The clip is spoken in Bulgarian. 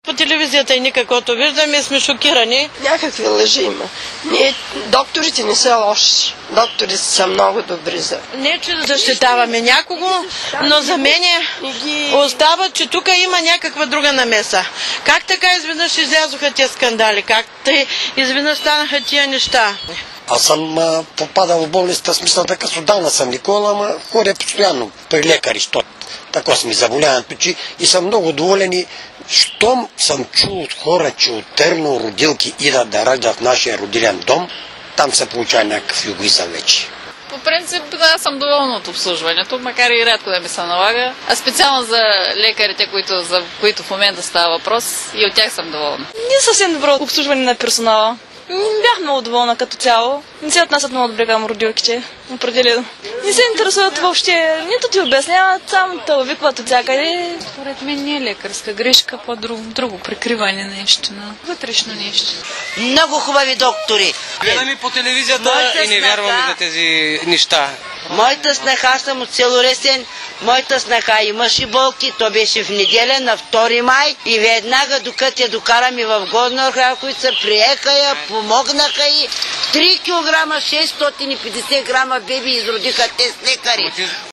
По телевизията и никаквото виждаме, сме шокирани. Някакви лъжи има. Докторите не са лоши. Докторите са много добри. Не, че защитаваме някого, но за мен остава, че тук има някаква друга намеса. Как така изведнъж излязоха тези скандали? Как изведнъж станаха тия неща? Аз съм попадал в болницата, смисъл така с отдавна съм Никола, ама ходя постоянно при лекари, така са ми заболяването, и съм много доволен и щом съм чул от хора, че от Търново родилки идат да раждат в нашия родилен дом, там се получава някакъв югоизъм вече. По принцип, да, съм доволна от обслужването, макар и рядко да ми се налага. А специално за лекарите, за които в момента става въпрос, и от тях съм доволна. Не съвсем добро обслужване на персонала. Бях много доволна като цяло. Не се отнасят много добре към родилките. Определено. Не се интересуват въобще. Нито ти обясняват, само те увикват от всякъде. Според мен не е лекарска грешка, по-друго прикриване нещо, вътрешно нещо. Много хубави доктори. Гледаме по телевизията и не вярваме за тези неща. Моята снаха, аз съм от село Ресен, моята снаха имаше болки, то беше в неделя на 2 май и веднага докато я докараме в Гозна Оряховица, приеха я, помогнаха и 3 кг 650 грама беби изродиха те с лекари.